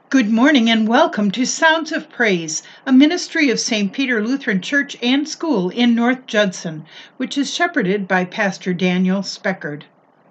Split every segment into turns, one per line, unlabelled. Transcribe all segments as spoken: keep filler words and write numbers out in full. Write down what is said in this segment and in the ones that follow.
Good morning and welcome to Sounds of Praise, a ministry of Saint Peter Lutheran Church and School in North Judson, which is shepherded by Pastor Daniel Speckard.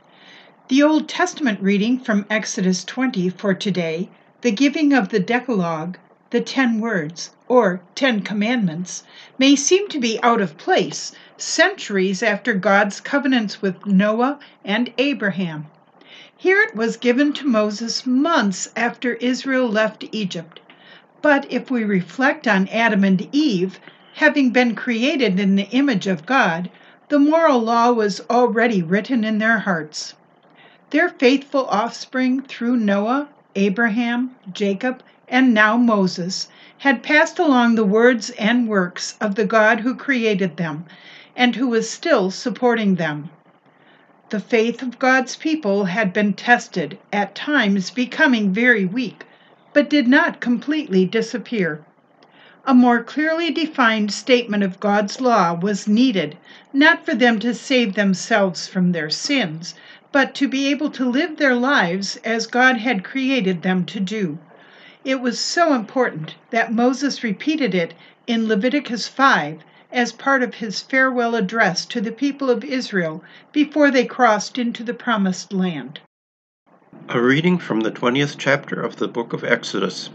The Old Testament reading from Exodus twenty for today, the giving of the Decalogue, the Ten Words, or Ten Commandments, may seem to be out of place centuries after God's covenants with Noah and Abraham. Here it was given to Moses months after Israel left Egypt. But if we reflect on Adam and Eve, having been created in the image of God, the moral law was already written in their hearts. Their faithful offspring through Noah, Abraham, Jacob, and now Moses had passed along the words and works of the God who created them and who was still supporting them. The faith of God's people had been tested, at times becoming very weak, but did not completely disappear. A more clearly defined statement of God's law was needed, not for them to save themselves from their sins, but to be able to live their lives as God had created them to do. It was so important that Moses repeated it in Leviticus five, as part of his farewell address to the people of Israel before they crossed into the Promised Land.
A reading from the twentieth chapter of the book of Exodus.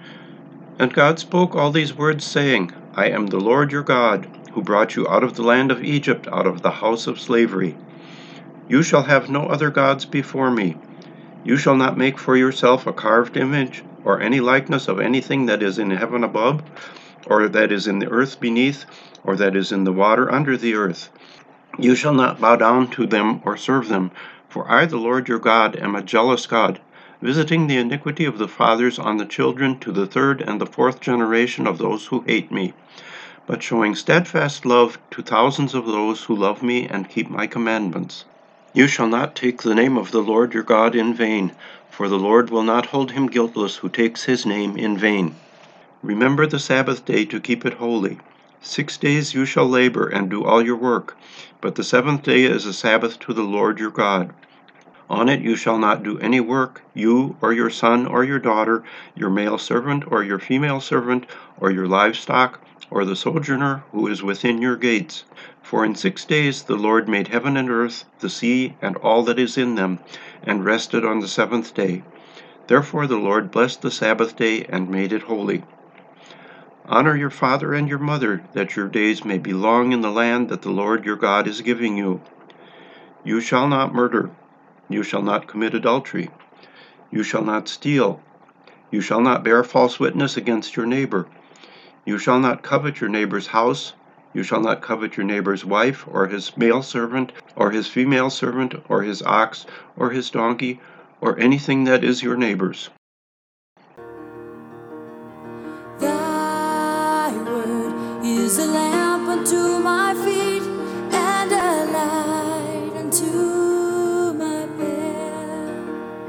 And God spoke all these words, saying, I am the Lord your God, who brought you out of the land of Egypt, out of the house of slavery. You shall have no other gods before me. You shall not make for yourself a carved image, or any likeness of anything that is in heaven above, or that is in the earth beneath, or that is in the water under the earth. You shall not bow down to them or serve them, for I, the Lord your God, am a jealous God, visiting the iniquity of the fathers on the children to the third and the fourth generation of those who hate me, but showing steadfast love to thousands of those who love me and keep my commandments. You shall not take the name of the Lord your God in vain, for the Lord will not hold him guiltless who takes his name in vain. Remember the Sabbath day to keep it holy. Six days you shall labor and do all your work, but the seventh day is a Sabbath to the Lord your God. On it you shall not do any work, you or your son or your daughter, your male servant or your female servant, or your livestock, or the sojourner who is within your gates. For in six days the Lord made heaven and earth, the sea, and all that is in them, and rested on the seventh day. Therefore the Lord blessed the Sabbath day and made it holy. Honor your father and your mother, that your days may be long in the land that the Lord your God is giving you. You shall not murder. You shall not commit adultery. You shall not steal. You shall not bear false witness against your neighbor. You shall not covet your neighbor's house. You shall not covet your neighbor's wife, or his male servant, or his female servant, or his ox, or his donkey, or anything that is your neighbor's.
Is a lamp unto my feet and a light unto my path.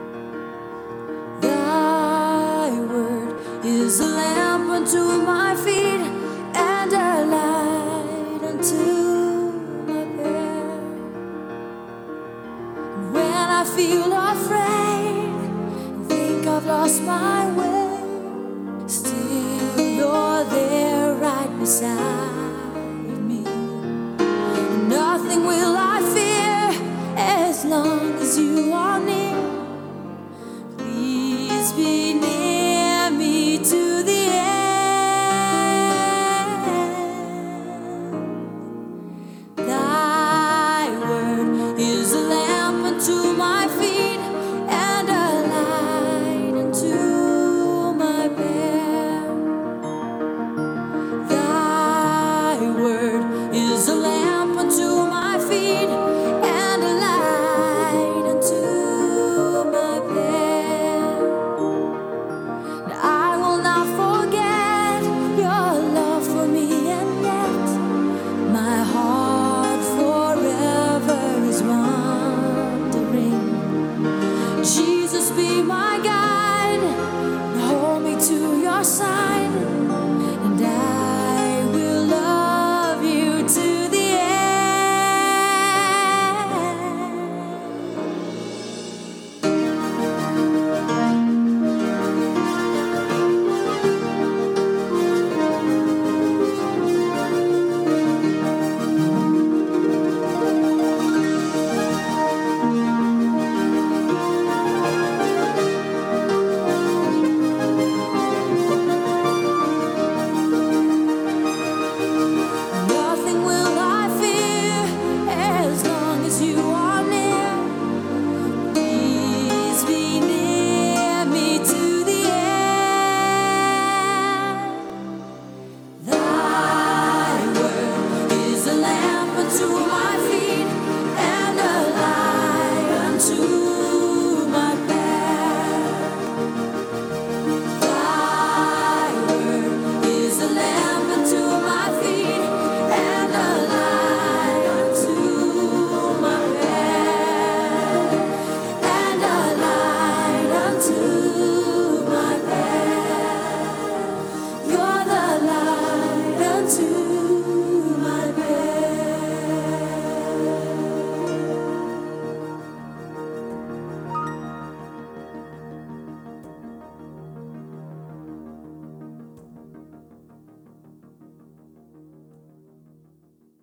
Thy word is a lamp unto my feet and a light unto my path. And when I feel afraid and think I've lost my way, still you're there right beside me. Nothing will I fear as long as you are near. Please be near me to the end. Thy word is a lamp unto my feet and a light unto my path. Thy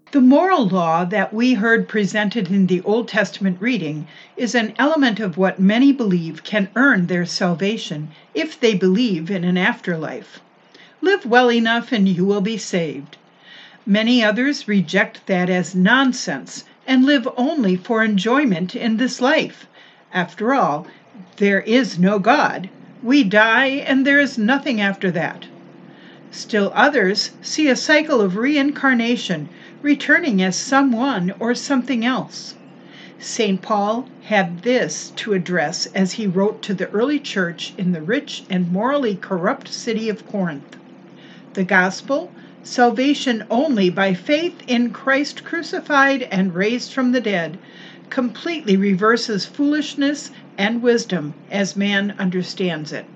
The moral law that we heard presented in the Old Testament reading is an element of what many believe can earn their salvation if they believe in an afterlife. Live well enough and you will be saved. Many others reject that as nonsense and live only for enjoyment in this life. After all, there is no God. We die and there is nothing after that. Still others see a cycle of reincarnation, returning as someone or something else. Saint Paul had this to address as he wrote to the early church in the rich and morally corrupt city of Corinth. The gospel, salvation only by faith in Christ crucified and raised from the dead, completely reverses foolishness and wisdom as man understands it.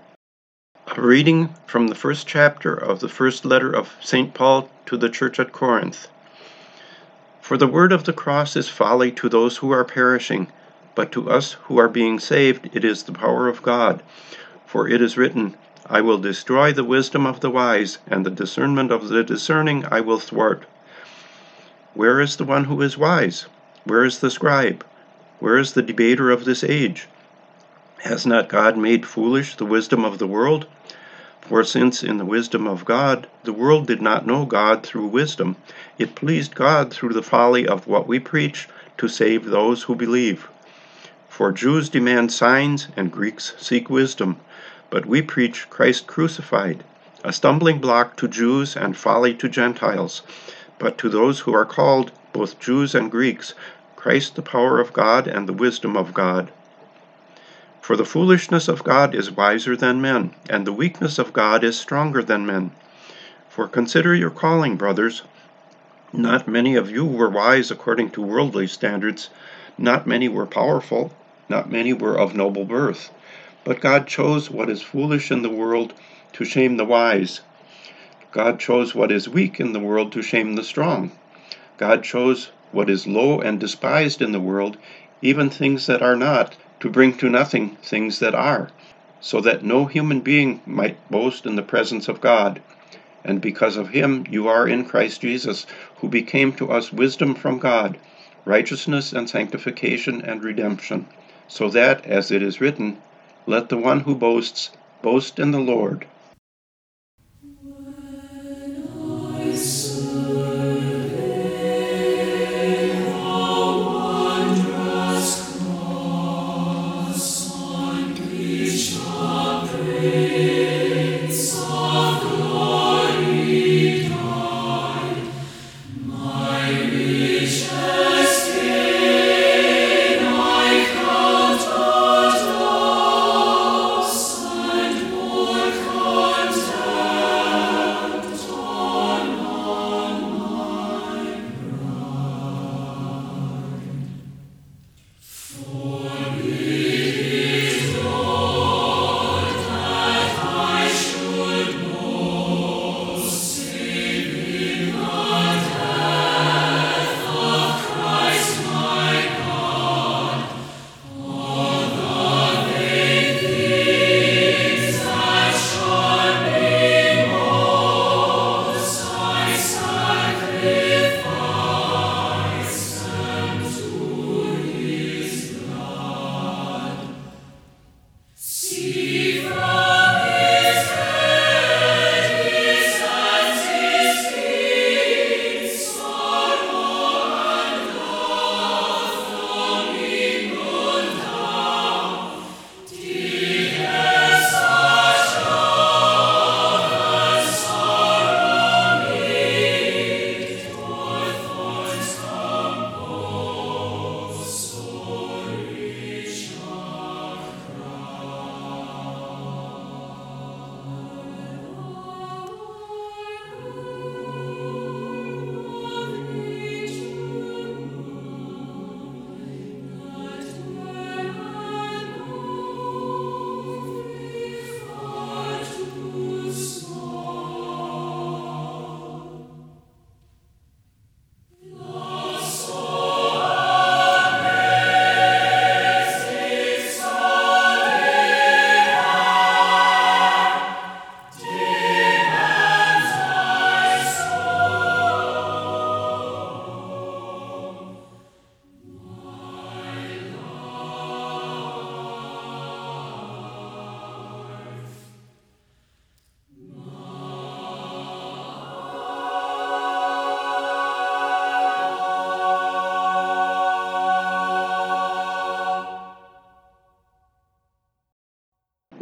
A reading from the first chapter of the first letter of Saint Paul to the church at Corinth. For the word of the cross is folly to those who are perishing, but to us who are being saved it is the power of God. For it is written, I will destroy the wisdom of the wise, and the discernment of the discerning I will thwart. Where is the one who is wise? Where is the scribe? Where is the debater of this age? Has not God made foolish the wisdom of the world? For since in the wisdom of God the world did not know God through wisdom, it pleased God through the folly of what we preach to save those who believe. For Jews demand signs and Greeks seek wisdom, but we preach Christ crucified, a stumbling block to Jews and folly to Gentiles. But to those who are called, both Jews and Greeks, Christ the power of God and the wisdom of God. For the foolishness of God is wiser than men, and the weakness of God is stronger than men. For consider your calling, brothers. Not many of you were wise according to worldly standards, not many were powerful, not many were of noble birth. But God chose what is foolish in the world to shame the wise. God chose what is weak in the world to shame the strong. God chose what is low and despised in the world, even things that are not, to bring to nothing things that are, so that no human being might boast in the presence of God. And because of him you are in Christ Jesus, who became to us wisdom from God, righteousness and sanctification and redemption, so that, as it is written, let the one who boasts boast in the Lord.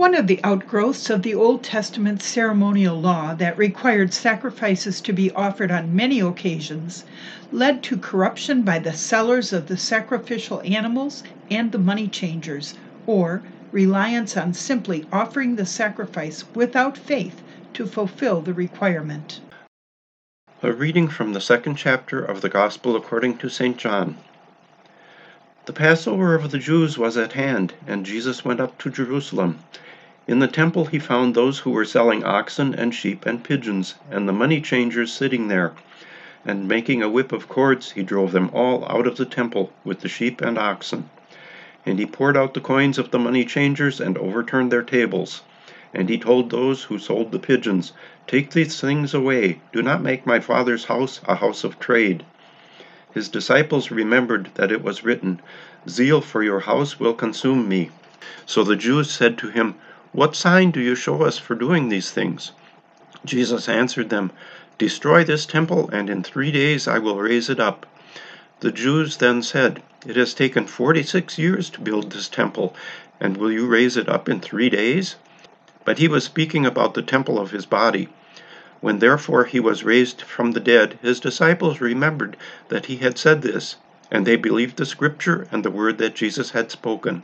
One of the outgrowths of the Old Testament ceremonial law that required sacrifices to be offered on many occasions led to corruption by the sellers of the sacrificial animals and the money changers, or reliance on simply offering the sacrifice without faith to fulfill the requirement.
A reading from the second chapter of the Gospel according to Saint John. The Passover of the Jews was at hand, and Jesus went up to Jerusalem. In the temple he found those who were selling oxen and sheep and pigeons, and the money changers sitting there. And making a whip of cords, he drove them all out of the temple with the sheep and oxen. And he poured out the coins of the money changers and overturned their tables. And he told those who sold the pigeons, "Take these things away. Do not make my Father's house a house of trade." His disciples remembered that it was written, "Zeal for your house will consume me." So the Jews said to him, "What sign do you show us for doing these things?" Jesus answered them, "Destroy this temple, and in three days I will raise it up." The Jews then said, "It has taken forty-six years to build this temple, and will you raise it up in three days?" But he was speaking about the temple of his body. When therefore he was raised from the dead, his disciples remembered that he had said this, and they believed the scripture and the word that Jesus had spoken.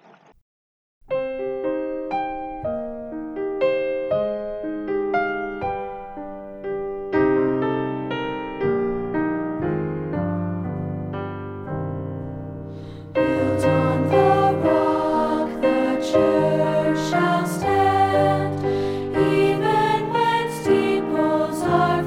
Built on the rock, the church shall stand, even when steeples are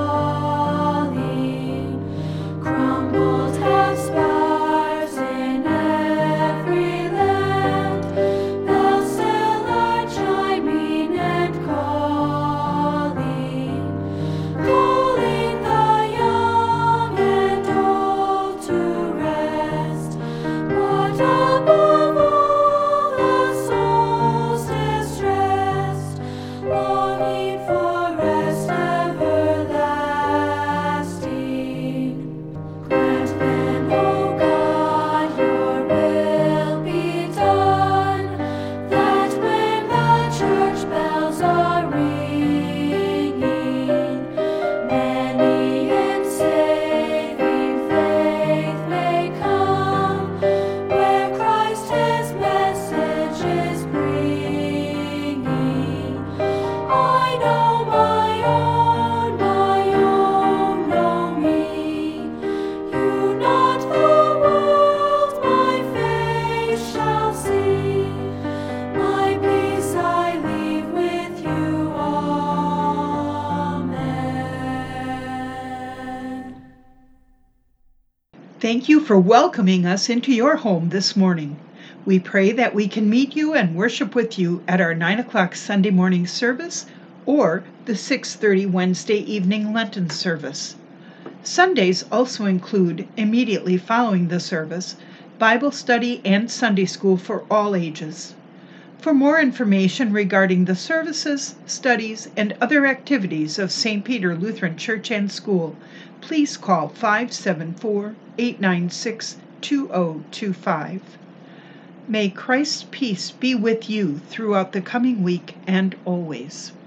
falling. Crumbled have spires in every land, bells still are chiming and calling, calling the young and old to rest. But above all, the soul's distressed, longing for rest everlasting. Grant then, O God, your will be done, that when the church bells are ringing, many in saving faith may come, where Christ his message is bringing. I know my own, my own know me. You not the world my face shall see. My peace I leave with you. Amen.
Thank you for welcoming us into your home this morning. We pray that we can meet you and worship with you at our nine o'clock Sunday morning service or the six thirty Wednesday evening Lenten service. Sundays also include, immediately following the service, Bible study and Sunday school for all ages. For more information regarding the services, studies, and other activities of Saint Peter Lutheran Church and School, please call five seven four, eight nine six, two zero two five. May Christ's peace be with you throughout the coming week and always.